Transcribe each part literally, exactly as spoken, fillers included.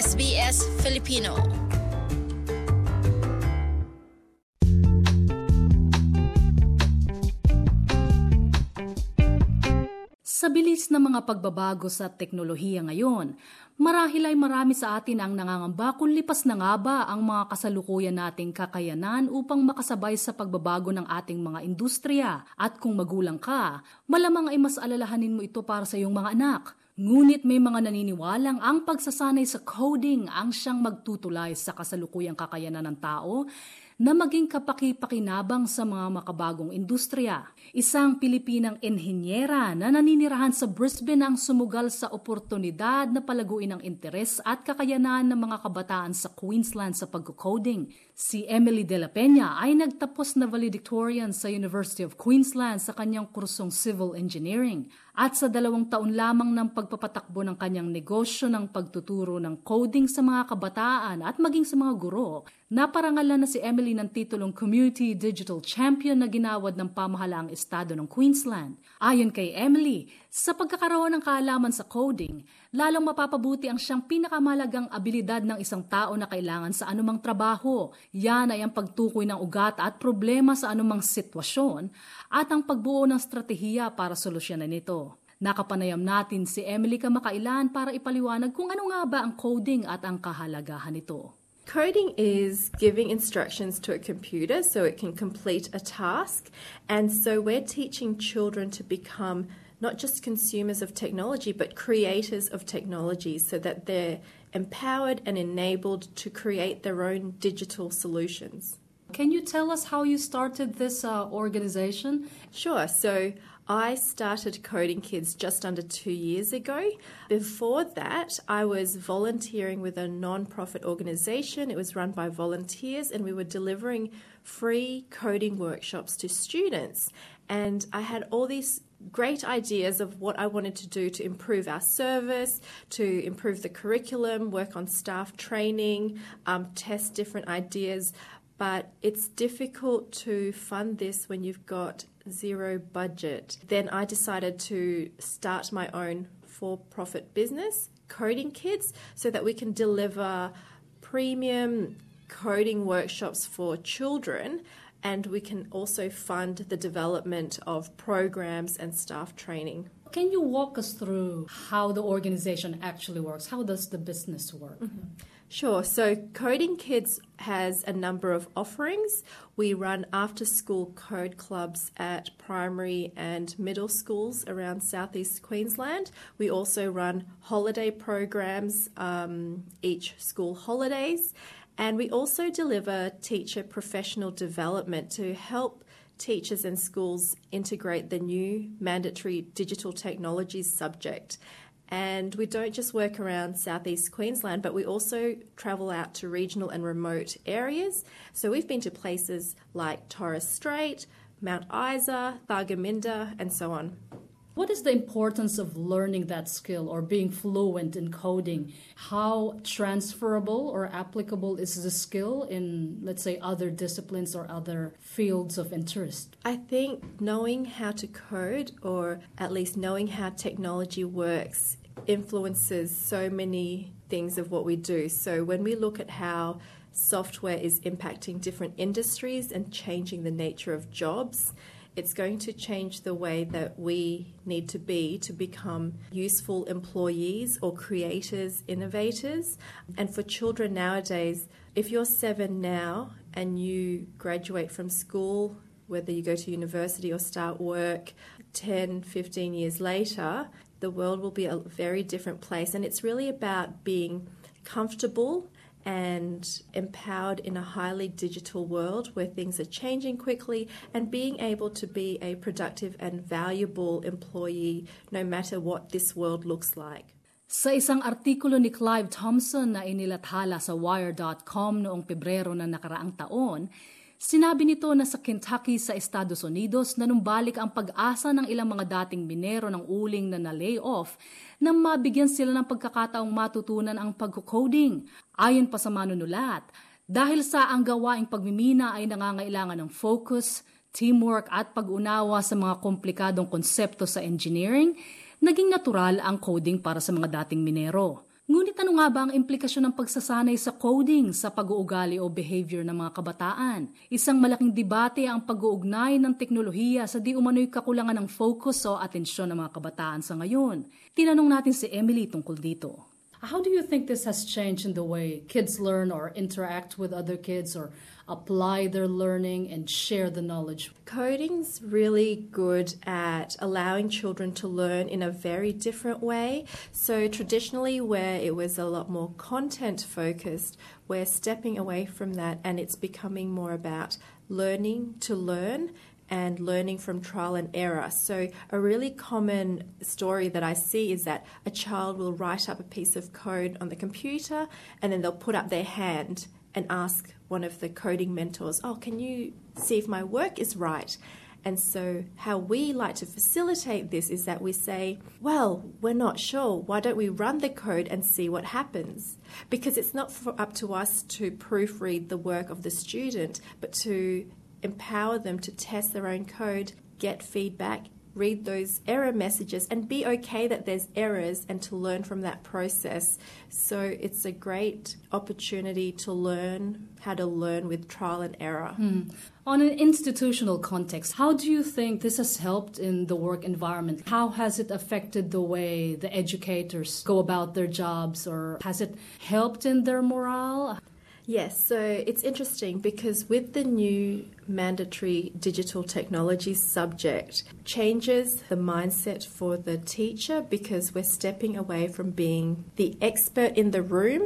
S B S Filipino. Sa bilis ng mga pagbabago sa teknolohiya ngayon, marahil ay marami sa atin ang nangangamba kung lipas na nga ba ang mga kasalukuyan nating kakayanan upang makasabay sa pagbabago ng ating mga industriya. At kung magulang ka, malamang ay mas alalahanin mo ito para sa iyong mga anak. Ngunit may mga naniniwalang ang pagsasanay sa coding ang siyang magtutulay sa kasalukuyang kakayanan ng tao na maging kapaki-pakinabang sa mga makabagong industriya. Isang Pilipinang enhinyera na naninirahan sa Brisbane ang sumugal sa oportunidad na palaguin ang interes at kakayanan ng mga kabataan sa Queensland sa pag-coding. Si Emily De La Peña ay nagtapos na valedictorian sa University of Queensland sa kanyang kursong Civil Engineering. At sa dalawang taon lamang ng pagpapatakbo ng kanyang negosyo ng pagtuturo ng coding sa mga kabataan at maging sa mga guro, naparangalan na si Emily ng titulong Community Digital Champion na ginawad ng pamahalaang estado ng Queensland. Ayon kay Emily, sa pagkakaroon ng kaalaman sa coding, lalong mapapabuti ang siyang pinakamalagang abilidad ng isang tao na kailangan sa anumang trabaho. Yan ay ang pagtukoy ng ugat at problema sa anumang sitwasyon at ang pagbuo ng stratehiya para solusyonan ito. Nakapanayam natin si Emily kamakailan para ipaliwanag kung ano nga ba ang coding at ang kahalagahan nito. Coding is giving instructions to a computer so it can complete a task, and so we're teaching children to become not just consumers of technology but creators of technology so that they're empowered and enabled to create their own digital solutions. Can you tell us how you started this uh, organization? Sure. So I started Coding Kids just under two years ago. Before that, I was volunteering with a non-profit organization. It was run by volunteers, and we were delivering free coding workshops to students. And I had all these great ideas of what I wanted to do to improve our service, to improve the curriculum, work on staff training, um, test different ideas. But it's difficult to fund this when you've got zero budget. Then I decided to start my own for-profit business, Coding Kids, so that we can deliver premium coding workshops for children, and we can also fund the development of programs and staff training. Can you walk us through how the organization actually works? How does the business work? Mm-hmm. Sure. So Coding Kids has a number of offerings. We run after-school code clubs at primary and middle schools around southeast Queensland. We also run holiday programs, um, each school holidays. And we also deliver teacher professional development to help teachers and schools integrate the new mandatory digital technologies subject. And we don't just work around southeast Queensland, but we also travel out to regional and remote areas. So we've been to places like Torres Strait, Mount Isa, Thargomindah, and so on. What is the importance of learning that skill or being fluent in coding? How transferable or applicable is the skill in, let's say, other disciplines or other fields of interest? I think knowing how to code, or at least knowing how technology works, influences so many things of what we do. So when we look at how software is impacting different industries and changing the nature of jobs, it's going to change the way that we need to be to become useful employees or creators, innovators. And for children nowadays, if you're seven now and you graduate from school, whether you go to university or start work ten, fifteen years later, the world will be a very different place. And it's really about being comfortable and empowered in a highly digital world where things are changing quickly, and being able to be a productive and valuable employee no matter what this world looks like. Sa isang artikulo ni Clive Thompson na inilathala sa wire dot com noong Pebrero na nakaraang taon, sinabi nito na sa Kentucky sa Estados Unidos na numbalik ang pag-asa ng ilang mga dating minero ng uling na na-layoff nang mabigyan sila ng pagkakataong matutunan ang pag-coding. Ayon pa sa manunulat, dahil sa ang gawaing pagmimina ay nangangailangan ng focus, teamwork at pag-unawa sa mga komplikadong konsepto sa engineering, naging natural ang coding para sa mga dating minero. Ngunit ano nga ba ang implikasyon ng pagsasanay sa coding sa pag-uugali o behavior ng mga kabataan? Isang malaking debate ang pag-uugnay ng teknolohiya sa di umano'y kakulangan ng focus o atensyon ng mga kabataan sa ngayon. Tinanong natin si Emily tungkol dito. How do you think this has changed in the way kids learn or interact with other kids or apply their learning and share the knowledge? Coding's really good at allowing children to learn in a very different way. So traditionally, where it was a lot more content focused, we're stepping away from that and it's becoming more about learning to learn and learning from trial and error. So a really common story that I see is that a child will write up a piece of code on the computer and then they'll put up their hand and ask one of the coding mentors, oh, can you see if my work is right? And so how we like to facilitate this is that we say, well, we're not sure. Why don't we run the code and see what happens? Because it's not for, up to us to proofread the work of the student, but to empower them to test their own code, get feedback, read those error messages and be okay that there's errors and to learn from that process. So it's a great opportunity to learn how to learn with trial and error. Hmm. On an institutional context, how do you think this has helped in the work environment? How has it affected the way the educators go about their jobs, or has it helped in their morale? Yes, so it's interesting because with the new mandatory digital technology subject, changes the mindset for the teacher because we're stepping away from being the expert in the room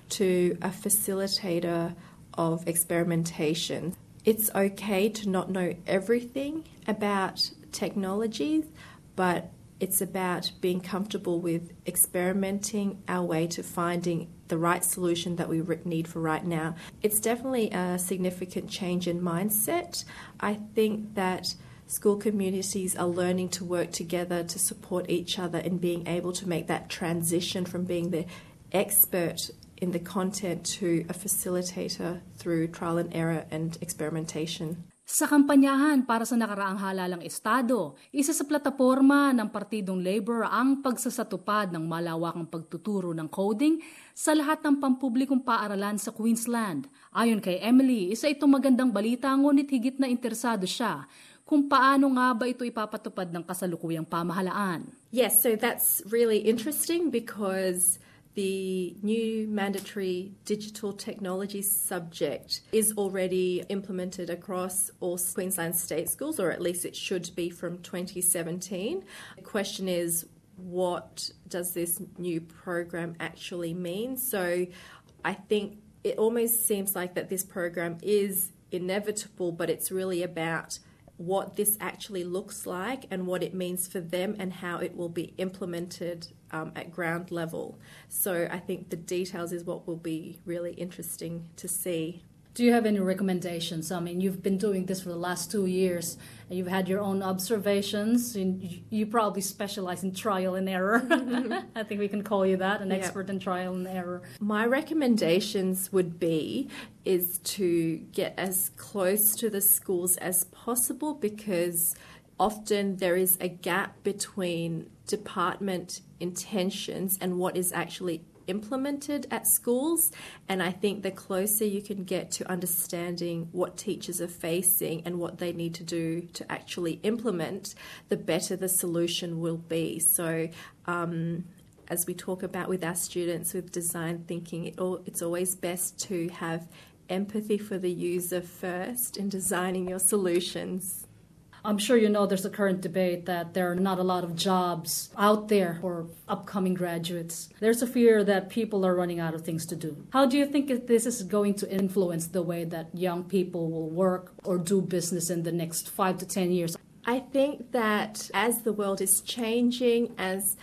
to a facilitator of experimentation. It's okay to not know everything about technologies, but it's about being comfortable with experimenting our way to finding the right solution that we need for right now. It's definitely a significant change in mindset. I think that school communities are learning to work together to support each other in being able to make that transition from being the expert in the content to a facilitator through trial and error and experimentation. Sa kampanyahan para sa nakaraang halalang estado, isa sa plataporma ng Partidong Labor ang pagsasatupad ng malawakang pagtuturo ng coding sa lahat ng pampublikong paaralan sa Queensland. Ayon kay Emily, isa itong magandang balita ngunit higit na interesado siya kung paano nga ba ito ipapatupad ng kasalukuyang pamahalaan. Yes, so that's really interesting because the new mandatory digital technology subject is already implemented across all Queensland state schools, or at least it should be from twenty seventeen. The question is, what does this new program actually mean? So I think it almost seems like that this program is inevitable, but it's really about what this actually looks like and what it means for them and how it will be implemented um, at ground level. So I think the details is what will be really interesting to see. Do you have any recommendations? I mean, you've been doing this for the last two years, and you've had your own observations. And you probably specialize in trial and error. I think we can call you that, an Yeah. expert in trial and error. My recommendations would be is to get as close to the schools as possible, because often there is a gap between department intentions and what is actually implemented at schools, and I think the closer you can get to understanding what teachers are facing and what they need to do to actually implement, the better the solution will be. So um, as we talk about with our students with design thinking, it all, it's always best to have empathy for the user first in designing your solutions. I'm sure you know there's a current debate that there are not a lot of jobs out there for upcoming graduates. There's a fear that people are running out of things to do. How do you think this is going to influence the way that young people will work or do business in the next five to ten years? I think that as the world is changing, as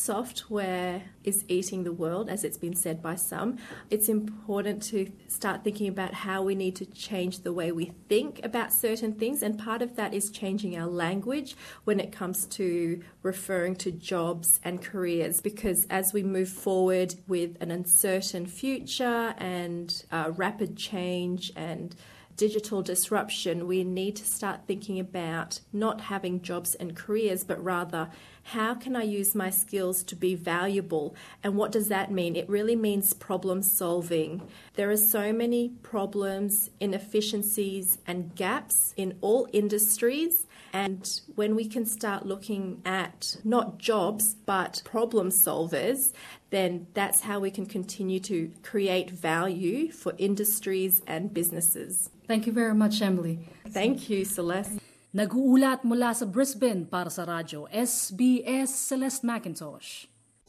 software is eating the world, as it's been said by some, it's important to start thinking about how we need to change the way we think about certain things. And part of that is changing our language when it comes to referring to jobs and careers, because as we move forward with an uncertain future and uh, rapid change and digital disruption, we need to start thinking about not having jobs and careers, but rather how can I use my skills to be valuable? And what does that mean? It really means problem solving. There are so many problems, inefficiencies, and gaps in all industries. And when we can start looking at not jobs, but problem solvers, then that's how we can continue to create value for industries and businesses. Thank you very much, Emily. Thank you, Celeste. Nag-uulat mula sa Brisbane para sa radyo S B S Celeste McIntosh.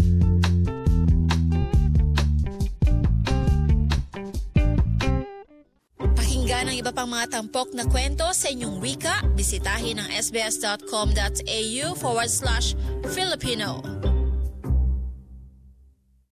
Pakinggan ang iba pang mga tampok na kwento sa inyong wika, bisitahin ang sbs.com.au forward slash Filipino.